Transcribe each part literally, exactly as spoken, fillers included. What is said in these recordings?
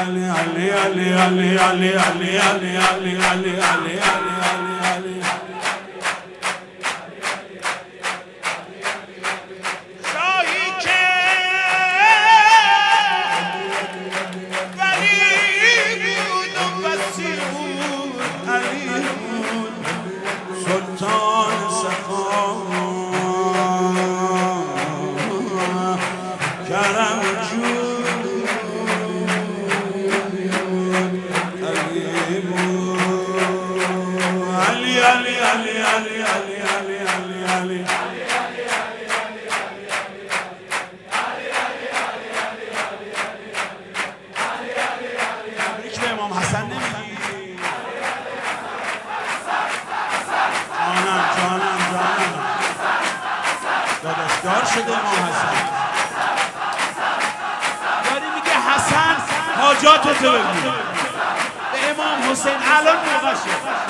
علي علي علي علي علي علي علي علي علي علي شاهی که ولی بود و وسیع بود علی بود سلطان سخا کرم جود علی بود علی علی علی علی علی علی علی علی تبریک به امام حسن نمیگی؟ جانم جانم جانم داداشدار شده امام حسن داری میگه حسن حاجاتتو بگو به امام حسین الان موقع شد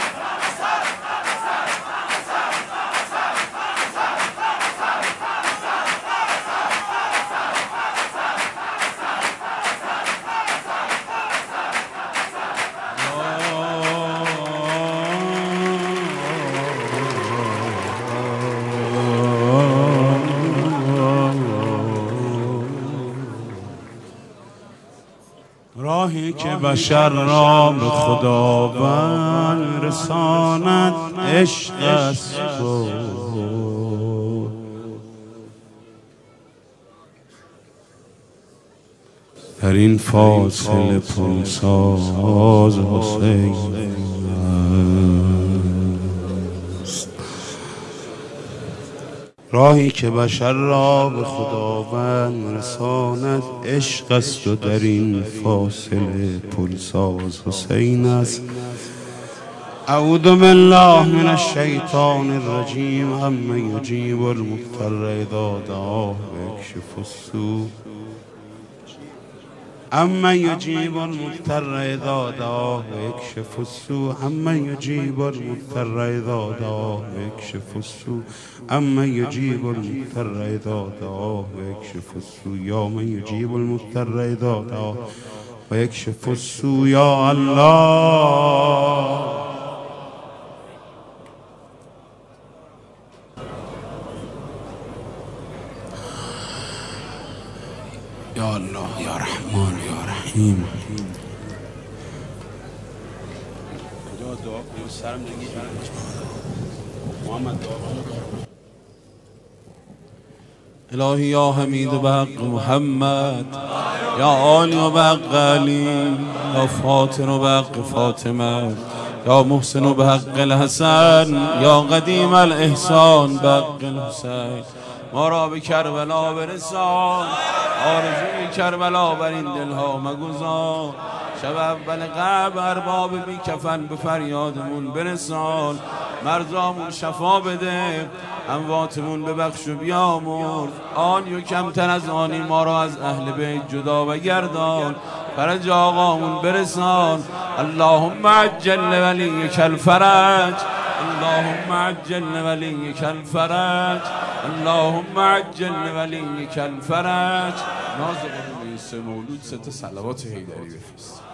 راهی که بشر را به خداوند رساند عشق است در این فاصله پلساز حسین است. راهی که بشر را به خداوند رساند عشق است و در این فاصله پلساز حسین است. اعوذ بالله من الشیطان الرجیم عمن یجیب المضطر اذا دعاه ویکشف السوء عمن یجیب المضطر اذا دعاه ویکشف السوء عمن یجیب المضطر اذا دعاه ویکشف السوء عمن یجیب المضطر اذا دعاه ویکشف السوء یا من یجیب المضطر اذا دعاه ویکشف السوء یا الله. یا الله یا رحمان یا رحیم. خدا دعا کنم سرم نگی محمد دعا کنم. الهی یا حمید و بحق محمد یا آلی و بحق علی یا فاطر و بحق فاطمه یا محسن و بحق الحسن یا قدیم الاحسان بحق الحسین. ما را به کربلا برسان آرزوی کربلا بر این دلها مگذار. شب اول قبل ارباب بی کفن به فریادمون برسان. مرزامون شفا بده امواتمون ببخش و بیامرز. آنی و کمتر از آنی ما را از اهل بیت جدا و گردان. فرج آقامون برسان. اللهم عجل ولیک الفرج اللهم عجل ولیک الفرج اللهم عجل ولیک الفرج. ناز قدومی سه مولود سه تا صلوات حیدری بفرست.